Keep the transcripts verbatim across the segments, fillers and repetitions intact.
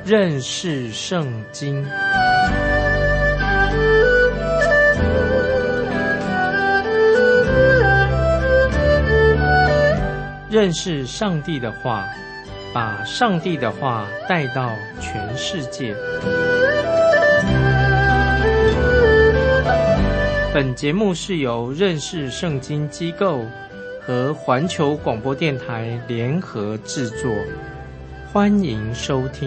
认识圣经。认识上帝的话，把上帝的话带到全世界。本节目是由认识圣经机构和环球广播电台联合制作，欢迎收听。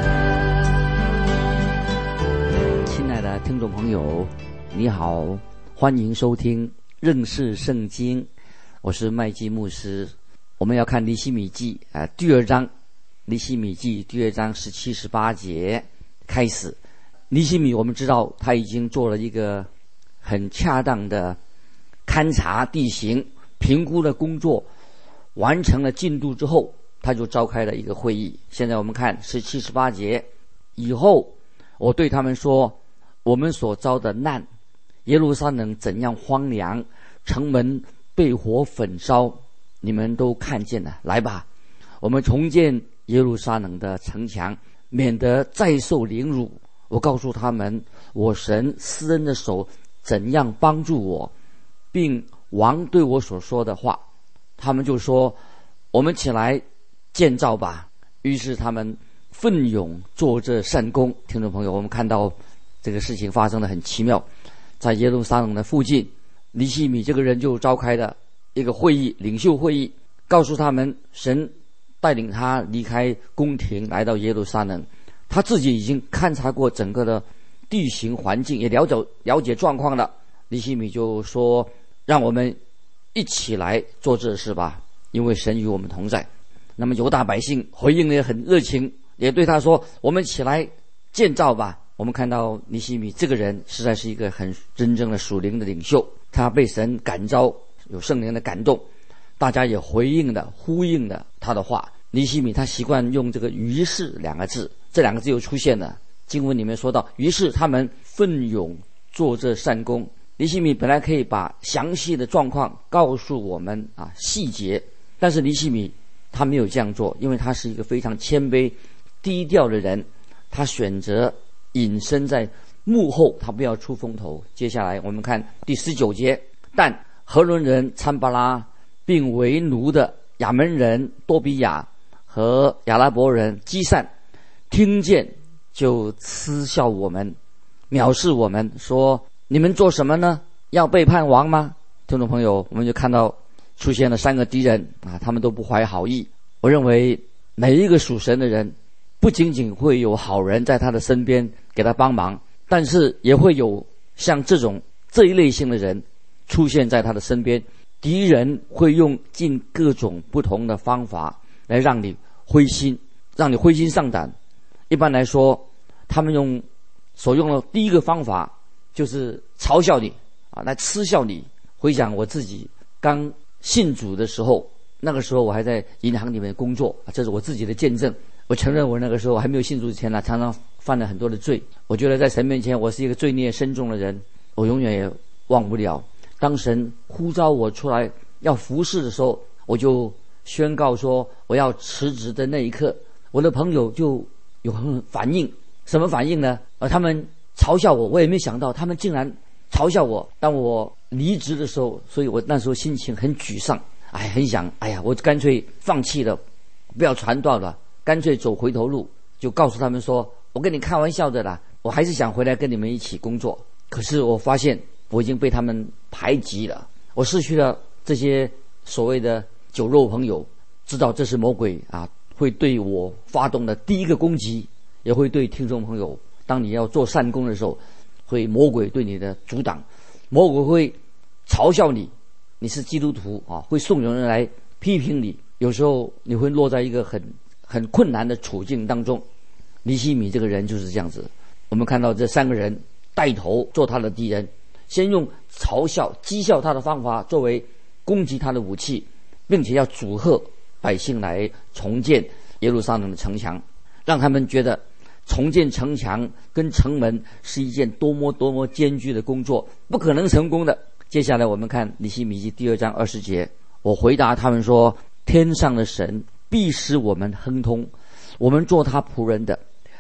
亲爱的听众朋友，你好，欢迎收听认识圣经，我是麦基牧师。我们要看尼希米记啊、呃、第二章，尼希米记第二章十七、十八节开始。尼希米我们知道他已经做了一个很恰当的勘察地形、评估的工作，完成了进度之后，他就召开了一个会议。现在我们看十七、十八节，以后我对他们说，我们所遭的难，耶路撒冷怎样荒凉，城门被火焚烧，你们都看见了。来吧，我们重建耶路撒冷的城墙，免得再受凌辱。我告诉他们，我神施恩的手怎样帮助我，并王对我所说的话。他们就说，我们起来建造吧。于是他们奋勇做这善工。听众朋友，我们看到这个事情发生得很奇妙。在耶路撒冷的附近，尼希米这个人就召开了一个会议，领袖会议，告诉他们神带领他离开宫廷来到耶路撒冷，他自己已经勘察过整个的地形环境，也了解了解状况了。尼希米就说，让我们一起来做这事吧，因为神与我们同在。那么犹大百姓回应也很热情，也对他说，我们起来建造吧。我们看到尼希米这个人实在是一个很真正的属灵的领袖，他被神感召，有圣灵的感动，大家也回应的呼应了他的话。尼希米他习惯用这个于是两个字，这两个字又出现了。经文里面说到，于是他们奋勇做这善工。尼希米本来可以把详细的状况告诉我们啊，细节，但是尼希米他没有这样做，因为他是一个非常谦卑低调的人，他选择隐身在幕后，他不要出风头。接下来我们看第十九节，但何伦人参巴拉并为奴的亚门人多比亚和亚拉伯人基散听见，就嗤笑我们，藐视我们，说，你们做什么呢？要背叛王吗？听众朋友，我们就看到出现了三个敌人啊，他们都不怀好意。我认为每一个属神的人，不仅仅会有好人在他的身边给他帮忙，但是也会有像这种这一类型的人出现在他的身边。敌人会用尽各种不同的方法来让你灰心，让你灰心丧胆。一般来说，他们用所用的第一个方法就是嘲笑你啊，来嗤笑你。回想我自己刚信主的时候，那个时候我还在银行里面工作，这是我自己的见证。我承认我那个时候还没有信主之前呢，常常犯了很多的罪。我觉得在神面前我是一个罪孽深重的人，我永远也忘不了。当神呼召我出来要服侍的时候，我就宣告说我要辞职的那一刻，我的朋友就有反应。什么反应呢？呃，他们嘲笑我，我也没想到他们竟然嘲笑我。当我离职的时候，所以我那时候心情很沮丧，哎，很想，哎呀，我干脆放弃了，不要传道了，干脆走回头路，就告诉他们说，我跟你开玩笑的啦，我还是想回来跟你们一起工作。可是我发现我已经被他们排挤了，我失去了这些所谓的酒肉朋友，知道这是魔鬼啊会对我发动的第一个攻击，也会对听众朋友，当你要做善功的时候，会魔鬼对你的阻挡，魔鬼会嘲笑你，你是基督徒啊，会怂恿人来批评你，有时候你会落在一个很很困难的处境当中。尼希米这个人就是这样子，我们看到这三个人带头做他的敌人，先用嘲笑讥笑他的方法作为攻击他的武器，并且要阻吓百姓来重建耶路撒冷的城墙，让他们觉得重建城墙跟城门是一件多么多么艰巨的工作，不可能成功的。接下来我们看尼希米记第二章二十节，我回答他们说，天上的神必使我们亨通，我们做他仆人的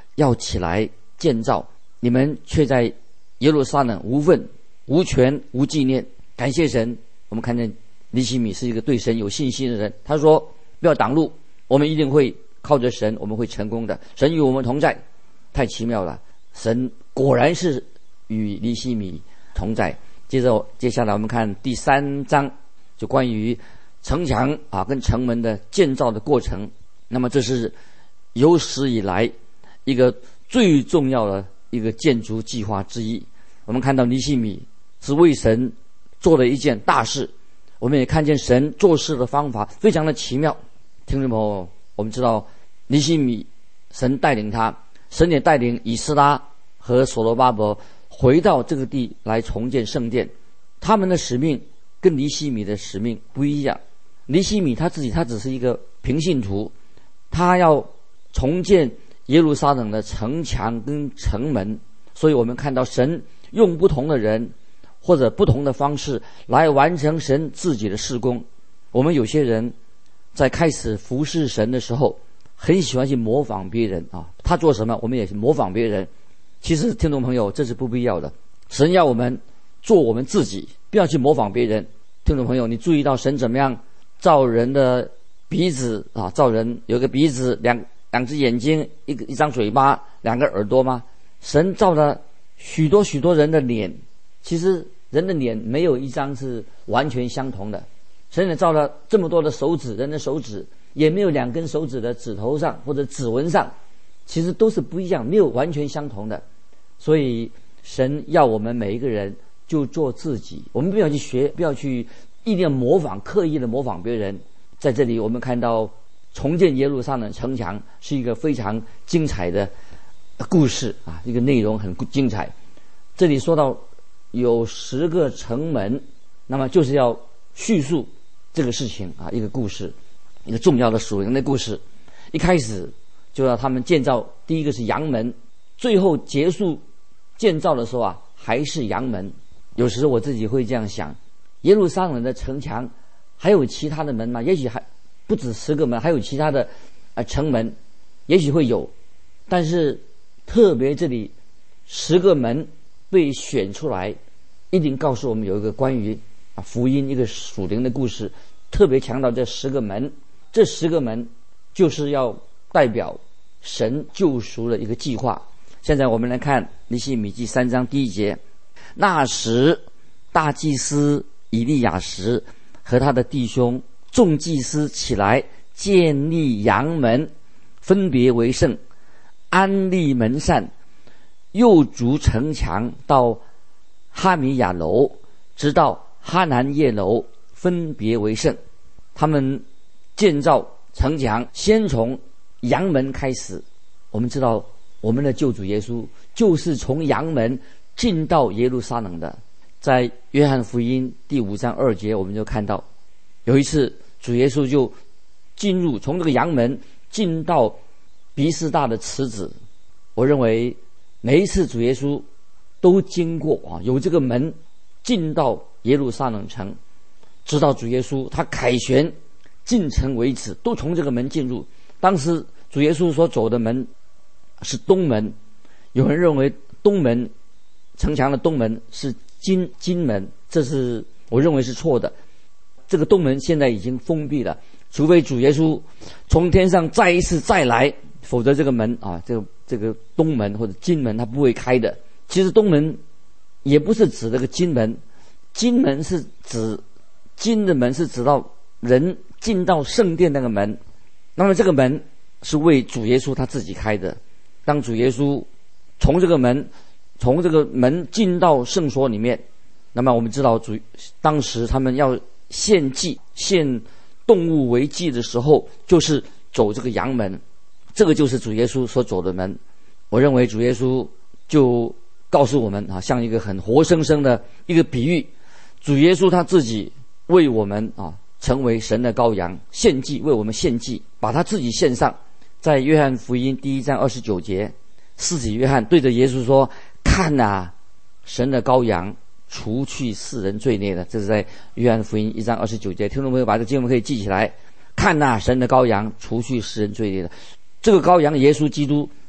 要起来建造，你们却在耶路撒冷无份、无权、无纪念。感谢神，我们看见尼希米是一个对神有信心的人。他说：不要挡路，我们一定会靠着神，我们会成功的。神与我们同在，太奇妙了。神果然是与尼希米同在。接着接下来我们看第三章，就关于城墙啊跟城门的建造的过程。那么这是有史以来一个最重要的一个建筑计划之一。我们看到尼希米是为神做了一件大事，我们也看见神做事的方法非常的奇妙。听众朋友，我们知道尼希米神带领他，神也带领以斯拉和所罗巴伯回到这个地来重建圣殿。他们的使命跟尼希米的使命不一样。尼希米他自己他只是一个平信徒，他要重建耶路撒冷的城墙跟城门，所以我们看到神用不同的人或者不同的方式来完成神自己的事工。我们有些人在开始服侍神的时候，很喜欢去模仿别人啊，他做什么我们也是模仿别人。其实听众朋友，这是不必要的。神要我们做我们自己，不要去模仿别人。听众朋友，你注意到神怎么样造人的鼻子啊？造人有一个鼻子，两两只眼睛，一个一张嘴巴，两个耳朵吗？神造了许多许多人的脸，其实人的脸没有一张是完全相同的。神也造了这么多的手指，人的手指也没有两根手指的指头上或者指纹上，其实都是不一样，没有完全相同的。所以神要我们每一个人就做自己，我们不要去学，不要去一定要模仿，刻意的模仿别人。在这里我们看到重建耶路撒冷城墙是一个非常精彩的故事啊，这个内容很精彩。这里说到有十个城门，那么就是要叙述这个事情啊，一个故事，一个重要的属灵的故事。一开始就要他们建造，第一个是阳门，最后结束建造的时候啊，还是阳门。有时我自己会这样想，耶路撒冷的城墙还有其他的门吗？也许还不止十个门，还有其他的呃城门，也许会有。但是特别这里十个门被选出来，一定告诉我们有一个关于啊福音一个属灵的故事，特别强调这十个门。这十个门就是要代表神救赎的一个计划。现在我们来看尼希米记三章第一节。那时大祭司以利亚实和他的弟兄众祭司起来建立阳门，分别为圣，安立门扇，又筑城墙到哈米亚楼，直到哈南叶楼，分别为圣。他们建造城墙先从阳门开始。我们知道我们的救主耶稣就是从阳门进到耶路撒冷的。在约翰福音第五章二节，我们就看到有一次主耶稣就进入，从这个阳门进到比斯大的池子。我认为每一次主耶稣都经过啊，有这个门进到耶路撒冷城，直到主耶稣他凯旋进城为止，都从这个门进入。当时主耶稣所走的门是东门，有人认为东门城墙的东门是金金门，这是我认为是错的。这个东门现在已经封闭了，除非主耶稣从天上再一次再来，否则这个门啊，这个这个东门或者金门它不会开的。其实东门也不是指这个金门，金门是指金的门是指到人进到圣殿那个门，那么这个门是为主耶稣他自己开的。当主耶稣从这个门从这个门进到圣所里面，那么我们知道主当时他们要献祭献动物为祭的时候，就是走这个阳门，这个就是主耶稣所走的门。我认为主耶稣就告诉我们啊，像一个很活生生的一个比喻，主耶稣他自己为我们啊成为神的羔羊，献祭，为我们献祭，把他自己献上。在约翰福音第一章二十九节，施洗约翰对着耶稣说：看啊，神的羔羊，除去世人罪孽的。这是在约翰福音一章二十九节。听众朋友把这个经文可以记起来。看啊，神的羔羊，除去世人罪孽的。这个羔羊耶稣基督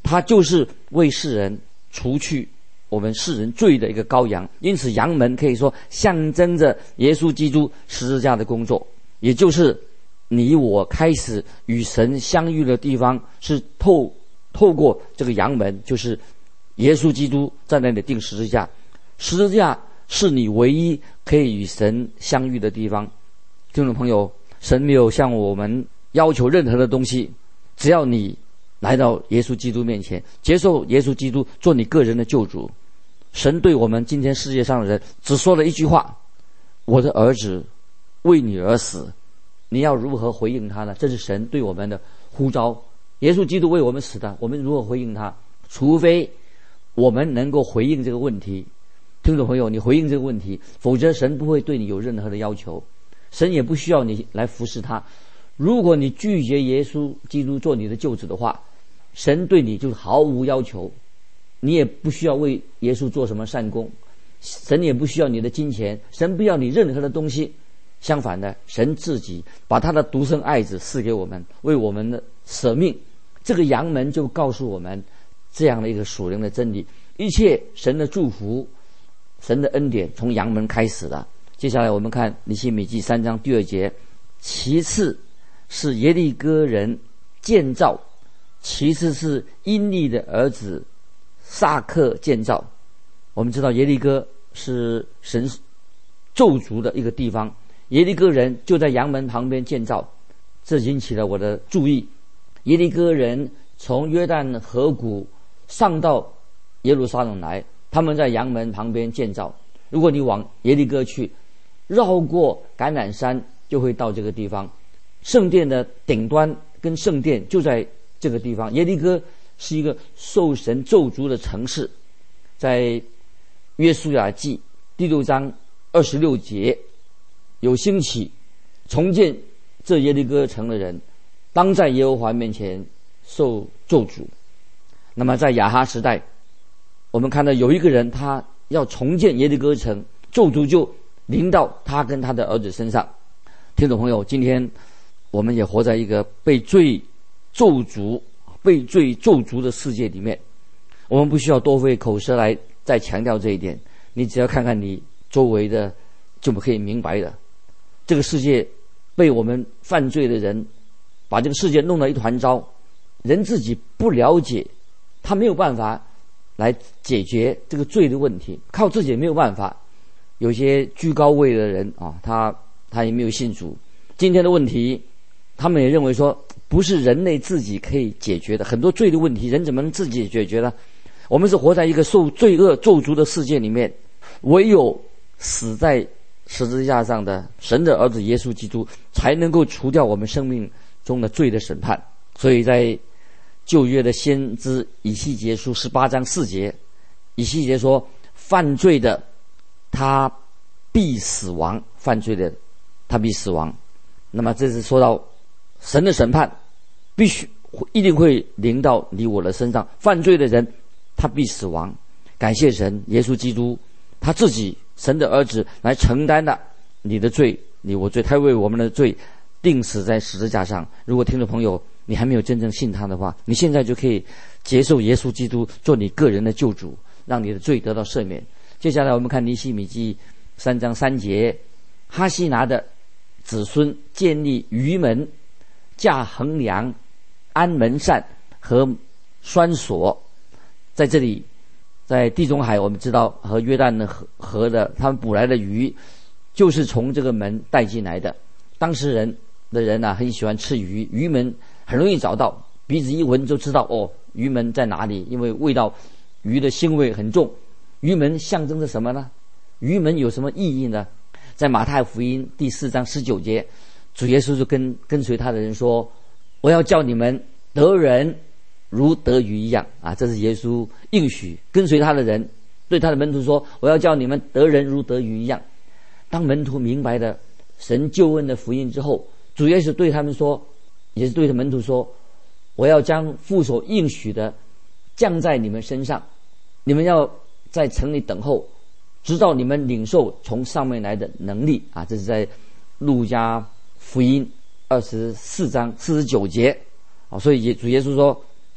他就是为世人除去我们世人罪的一个羔羊。因此羊门可以说象征着耶稣基督十字架的工作，也就是你我开始与神相遇的地方，是透透过这个羊门，就是耶稣基督在那里钉十字架。十字架是你唯一可以与神相遇的地方。听众朋友，神没有向我们要求任何的东西，只要你来到耶稣基督面前，接受耶稣基督做你个人的救主。神对我们今天世界上的人只说了一句话：我的儿子为你而死。你要如何回应他呢？这是神对我们的呼召。耶稣基督为我们死的，我们如何回应他？除非我们能够回应这个问题。听众朋友，你回应这个问题，否则神不会对你有任何的要求，神也不需要你来服侍他。如果你拒绝耶稣基督做你的救主的话，神对你就是毫无要求，你也不需要为耶稣做什么善功，神也不需要你的金钱，神不要你任何的东西。相反的，神自己把他的独生爱子赐给我们，为我们的舍命。这个羊门就告诉我们这样的一个属灵的真理，一切神的祝福，神的恩典从羊门开始的。接下来我们看尼希米记三章第二节，其次是耶利哥人建造，其次是因利的儿子撒克建造。我们知道耶利哥是神咒诅的一个地方，耶利哥人就在羊门旁边建造，这引起了我的注意。耶利哥人从约旦河谷上到耶路撒冷来，他们在羊门旁边建造。如果你往耶利哥去，绕过橄榄山就会到这个地方。圣殿的顶端跟圣殿就在这个地方。耶利哥是一个受神咒诅的城市。在约书亚记第六章二十六节，有兴起重建这耶利哥城的人，当在耶和华面前受咒诅。那么在亚哈时代，我们看到有一个人，他要重建耶利哥城，咒诅就临到他跟他的儿子身上。听众朋友，今天我们也活在一个被罪咒诅、被罪咒诅的世界里面。我们不需要多费口舌来再强调这一点，你只要看看你周围的，就可以明白的。这个世界被我们犯罪的人把这个世界弄得一团糟，人自己不了解，他没有办法来解决这个罪的问题，靠自己也没有办法。有些居高位的人啊，他他也没有信主。今天的问题，他们也认为说不是人类自己可以解决的，很多罪的问题人怎么能自己解决呢？我们是活在一个受罪恶咒诅的世界里面，唯有死在十字架上的神的儿子耶稣基督才能够除掉我们生命中的罪的审判。所以在旧约的先知以西结书十八章四节，以西结说，犯罪的他必死亡，犯罪的他必死亡。那么这是说到神的审判必须一定会临到你我的身上，犯罪的人他必死亡。感谢神，耶稣基督他自己神的儿子来承担了你的罪，你我罪，他为我们的罪钉死在十字架上。如果听众朋友你还没有真正信他的话，你现在就可以接受耶稣基督做你个人的救主，让你的罪得到赦免。接下来我们看尼希米记三章三节，哈西拿的子孙建立鱼门、架横梁、安门扇和栓锁。在这里，在地中海，我们知道和约旦的河河的他们捕来的鱼就是从这个门带进来的。当时人的人啊，很喜欢吃鱼，鱼门很容易找到，鼻子一闻就知道哦，鱼门在哪里，因为味道鱼的腥味很重。鱼门象征着什么呢？鱼门有什么意义呢？在马太福音第四章十九节，主耶稣就跟跟随他的人说，我要叫你们得人如得鱼一样啊！这是耶稣应许跟随他的人对他的门徒说，我要叫你们得人如得鱼一样。当门徒明白了神救恩的福音之后，主耶稣对他们说，也是对着门徒说，我要将父所应许的降在你们身上，你们要在城里等候，直到你们领受从上面来的能力啊！这是在路加福音二十四章四十九节啊！所以主耶稣说，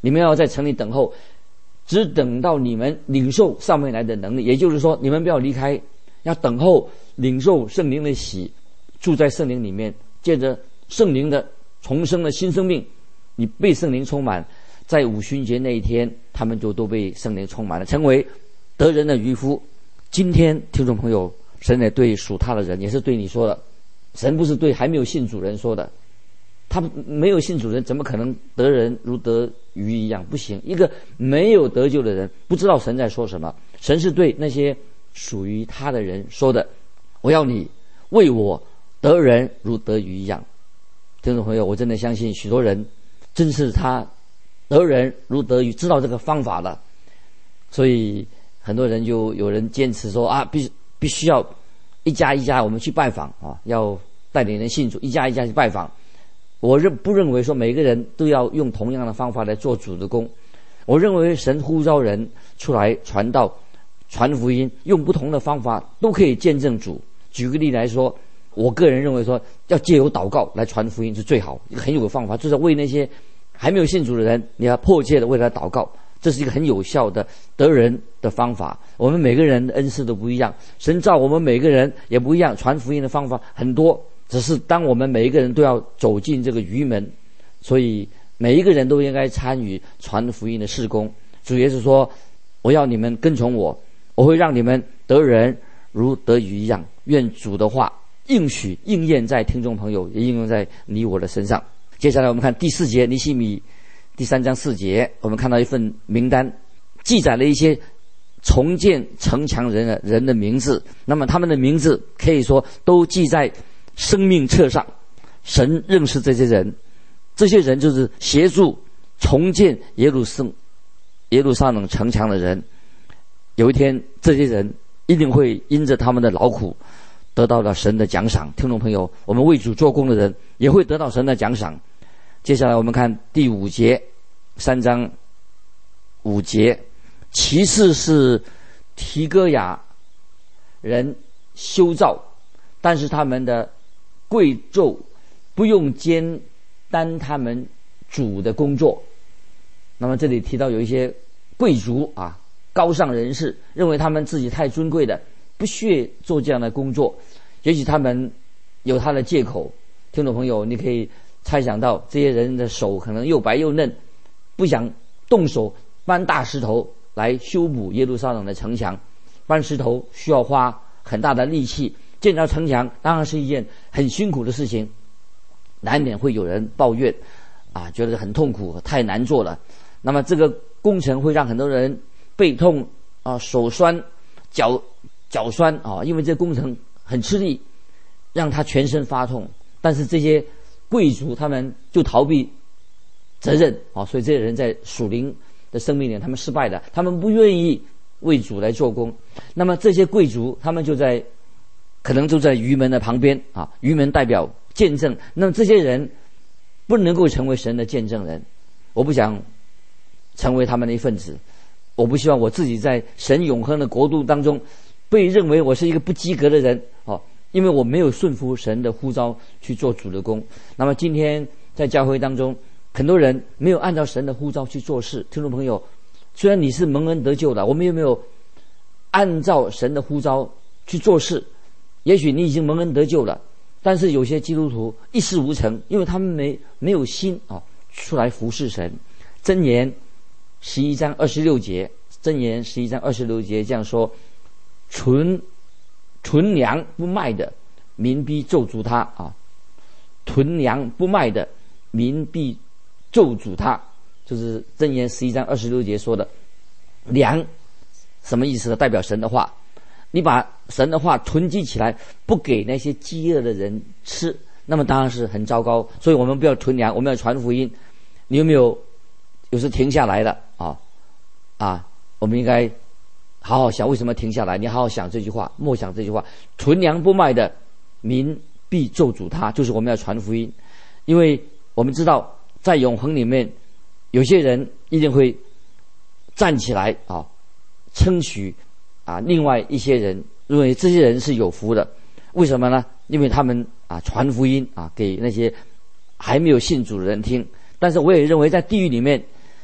你们要在城里等候，只等到你们领受上面来的能力。也就是说，你们不要离开，要等候领受圣灵的喜，住在圣灵里面，借着圣灵的重生的新生命，你被圣灵充满。在五旬节那一天，他们就都被圣灵充满了，成为得人的渔夫。今天听众朋友，神也对属他的人，也是对你说的。神不是对还没有信主人说的，他没有信主人怎么可能得人如得鱼一样？不行，一个没有得救的人不知道神在说什么。神是对那些属于他的人说的，我要你为我得人如得鱼一样。听众朋友，我真的相信许多人真是他得人如得鱼，知道这个方法的。所以很多人就有人坚持说啊，必必须要一家一家我们去拜访啊，要带领人信主，一家一家去拜访。我认不认为说每个人都要用同样的方法来做主的工。我认为神呼召人出来传道、传福音，用不同的方法都可以见证主。举个例来说，我个人认为说要借由祷告来传福音是最好，一个很有的方法，就是为那些还没有信主的人，你要迫切的为他祷告。这是一个很有效的得人的方法。我们每个人的恩赐都不一样，神造我们每个人也不一样，传福音的方法很多，只是当我们每一个人都要走进这个鱼门，所以每一个人都应该参与传福音的事工。主耶稣说，我要你们跟从我，我会让你们得人如得鱼一样。愿主的话应许应验在听众朋友，也应用在你我的身上。接下来我们看第四节，尼希米第三章四节，我们看到一份名单，记载了一些重建城墙人的人的名字。那么他们的名字可以说都记在生命册上。神认识这些人，这些人就是协助重建耶路撒耶路撒冷城墙的人。有一天，这些人一定会因着他们的劳苦得到了神的奖赏。听众朋友，我们为主做工的人也会得到神的奖赏。接下来我们看第五节，三章五节，其次是提哥亚人修造，但是他们的贵胄不用肩担他们主的工作。那么这里提到有一些贵族啊，高尚人士，认为他们自己太尊贵的，不屑做这样的工作。也许他们有他的借口。听众朋友，你可以猜想到这些人的手可能又白又嫩，不想动手搬大石头来修补耶路撒冷的城墙。搬石头需要花很大的力气，建造城墙当然是一件很辛苦的事情，难免会有人抱怨啊，觉得很痛苦，太难做了。那么这个工程会让很多人背痛啊，手酸、脚脚酸啊，因为这工程很吃力，让他全身发痛。但是这些贵族他们就逃避责任啊，所以这些人在属灵的生命里他们失败的，他们不愿意为主来做工。那么这些贵族他们就在可能就在鱼门的旁边啊，鱼门代表见证。那么这些人不能够成为神的见证人，我不想成为他们的一份子。我不希望我自己在神永恒的国度当中被认为我是一个不及格的人哦，因为我没有顺服神的呼召去做主的工。那么今天在教会当中，很多人没有按照神的呼召去做事。听众朋友，虽然你是蒙恩得救的，我们有没有按照神的呼召去做事？也许你已经蒙恩得救了，但是有些基督徒一事无成，因为他们没没有心啊、哦，出来服侍神。箴言十一章二十六节，箴言十一章二十六节这样说：纯纯粮不卖的，民必咒诅他啊！囤粮不卖的，民必咒诅他。就是箴言十一章二十六节说的。粮什么意思呢？代表神的话。你把神的话囤积起来，不给那些饥饿的人吃，那么当然是很糟糕。所以我们不要囤粮，我们要传福音。你有没有有时停下来了啊啊？我们应该好好想为什么停下来。你好好想这句话，默想这句话：囤粮不卖的，民必咒诅他。就是我们要传福音，因为我们知道在永恒里面，有些人一定会站起来啊，称许啊，另外一些人认为这些人是有福的。为什么呢？因为他们啊传福音啊给那些还没有信主的人听。但是我也认为在地狱里面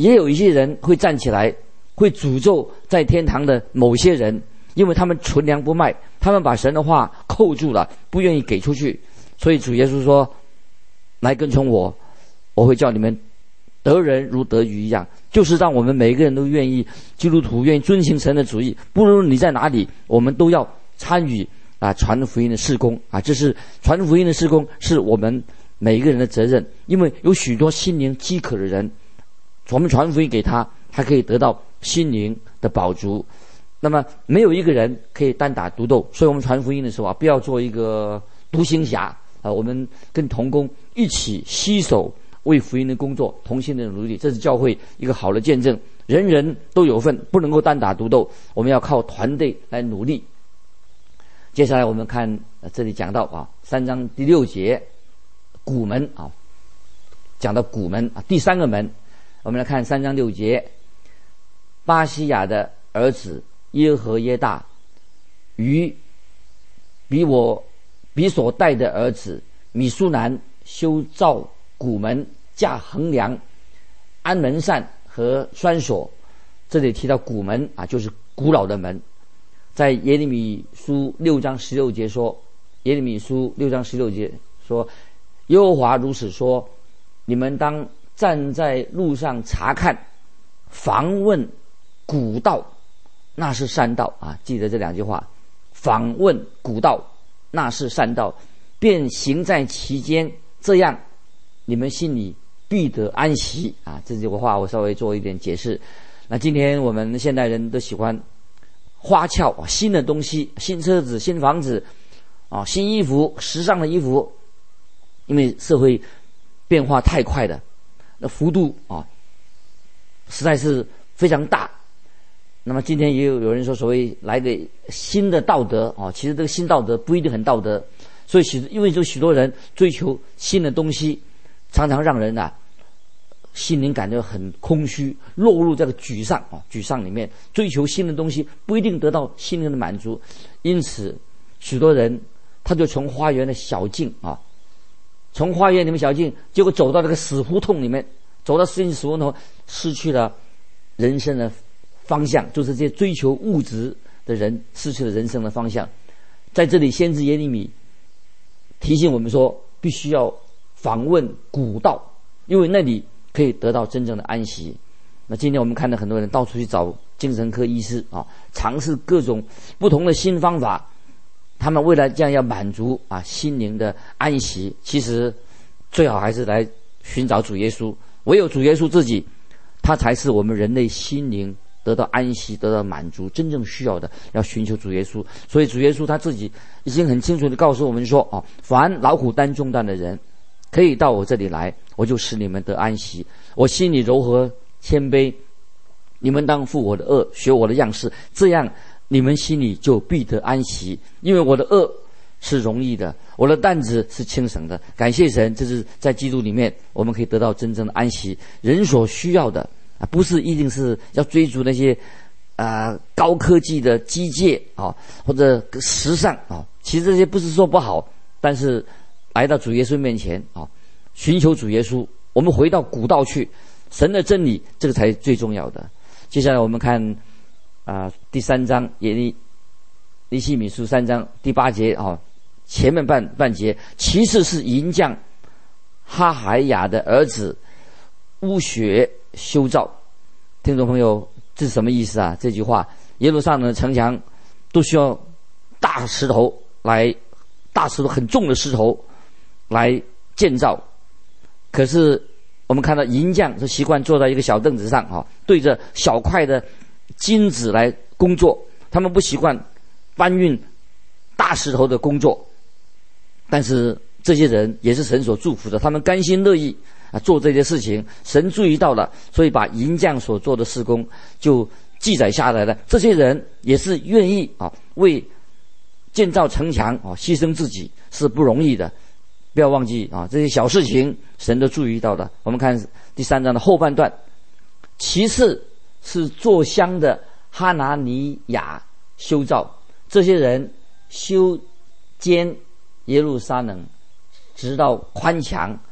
也有一些人会站起来，会诅咒在天堂的某些人，因为他们存粮不卖，他们把神的话扣住了，不愿意给出去。所以主耶稣说，来跟从我，我会叫你们得人如得鱼一样，就是让我们每一个人都愿意，基督徒愿意遵行神的旨意，不论你在哪里，我们都要参与啊传福音的事工啊，这是传福音的事工，是我们每一个人的责任。因为有许多心灵饥渴的人，我们传福音给他，他可以得到心灵的饱足。那么没有一个人可以单打独斗，所以我们传福音的时候啊，不要做一个独行侠啊，我们跟同工一起携手为福音的工作，同心的努力，这是教会一个好的见证。人人都有份，不能够单打独斗，我们要靠团队来努力。接下来我们看、呃、这里讲到啊，三章第六节，古门啊，讲到古门啊，第三个门，我们来看三章六节，巴西亚的儿子耶和耶大与比我比所带的儿子米苏南修造古门，架横梁，安门扇和栓锁。这里提到古门啊，就是古老的门。在耶利米书六章十六节说，耶利米书六章十六节说，耶和华如此说，你们当站在路上查看，访问古道，那是善道啊！记得这两句话，访问古道，那是善道，便行在其间，这样你们心里必得安息啊！这句话我稍微做一点解释。那今天我们现代人都喜欢花俏啊，新的东西，新车子、新房子啊，新衣服、时尚的衣服，因为社会变化太快了，那幅度啊实在是非常大。那么今天也有有人说，所谓来个新的道德啊，其实这个新道德不一定很道德，所以许因为就许多人追求新的东西，常常让人啊心灵感觉很空虚，落入这个沮丧啊沮丧里面。追求新的东西不一定得到心灵的满足，因此许多人他就从花园的小径啊，从花园里面小径，结果走到这个死胡同里面，走到死死胡同，失去了人生的方向，就是这些追求物质的人失去了人生的方向。在这里，先知耶利米提醒我们说，必须要访问古道，因为那里可以得到真正的安息。那今天我们看到很多人到处去找精神科医师啊，尝试各种不同的新方法，他们为了这样要满足啊心灵的安息，其实最好还是来寻找主耶稣。唯有主耶稣自己，他才是我们人类心灵得到安息、得到满足真正需要的，要寻求主耶稣。所以主耶稣他自己已经很清楚地告诉我们说啊，凡劳苦担重担的人，可以到我这里来，我就使你们得安息。我心里柔和谦卑，你们当负我的恶，学我的样式，这样你们心里就必得安息。因为我的恶是容易的，我的担子是轻省的。感谢神，这是在基督里面我们可以得到真正的安息。人所需要的啊，不是一定是要追逐那些啊、呃、高科技的机械啊，或者时尚啊。其实这些不是说不好，但是来到主耶稣面前啊，寻求主耶稣，我们回到古道去，神的真理，这个才是最重要的。接下来我们看啊、呃、第三章耶利尼希米书三章第八节啊，前面半半节，其次是银匠哈海雅的儿子乌学修造。听众朋友，这是什么意思啊？这句话，耶路撒冷的城墙都需要大石头来，大石头很重的石头来建造。可是我们看到银匠是习惯坐在一个小凳子上啊，对着小块的金子来工作，他们不习惯搬运大石头的工作。但是这些人也是神所祝福的，他们甘心乐意啊做这些事情，神注意到了，所以把银匠所做的事工就记载下来了。这些人也是愿意啊为建造城墙啊牺牲自己，是不容易的。不要忘记啊，这些小事情神都注意到了。我们看第三章的后半段，其次是做香的哈拿尼亚修造。这些人修建耶路撒冷，直到宽墙，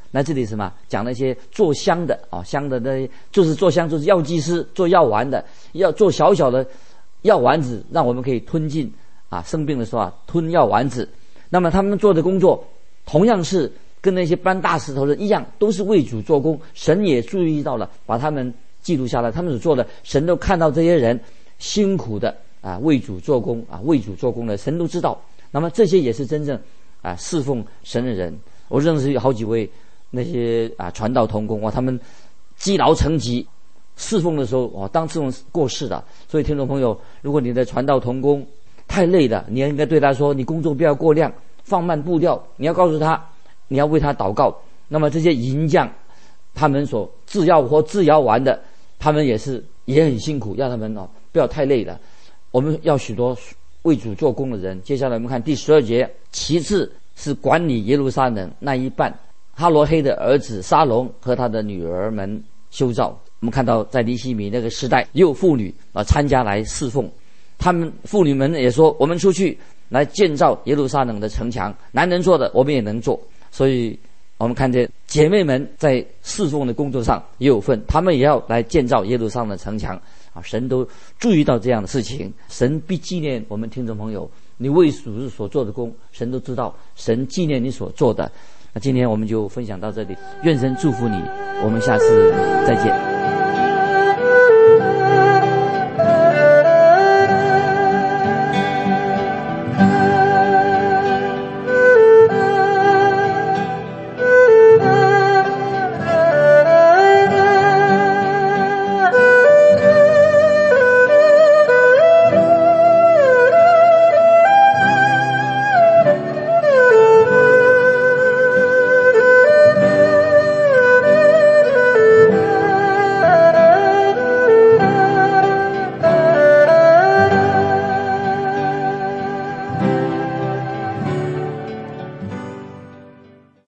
那这里什么讲那些做香的啊，香的那就是做香就是药剂师做药丸的，要做小小的药丸子，让我们可以吞进啊，生病的时候啊吞药丸子。那么他们做的工作同样是跟那些搬大石头的一样，都是为主做工。神也注意到了，把他们记录下来，他们所做的，神都看到这些人辛苦的啊，为主做工啊，为主做工的，神都知道。那么这些也是真正啊侍奉神的人。我认识有好几位那些啊传道同工啊，他们积劳成疾，侍奉的时候哦，当这种过世的。所以听众朋友，如果你的传道同工太累了，你应该对他说，你工作不要过量，放慢步调，你要告诉他，你要为他祷告。那么这些银匠，他们所制药或制药丸的，他们也是也很辛苦，要他们哦不要太累了。我们要许多为主做工的人。接下来我们看第十二节，其次是管理耶路撒冷那一半，哈罗黑的儿子沙龙和他的女儿们修造。我们看到在尼希米那个时代，也有妇女啊参加来侍奉，他们妇女们也说，我们出去来建造耶路撒冷的城墙，男人做的我们也能做。所以我们看见姐妹们在侍奉的工作上也有份，他们也要来建造耶路撒冷的城墙啊！神都注意到这样的事情，神必纪念我们听众朋友，你为主日所做的工，神都知道，神纪念你所做的。那今天我们就分享到这里，愿神祝福你，我们下次再见。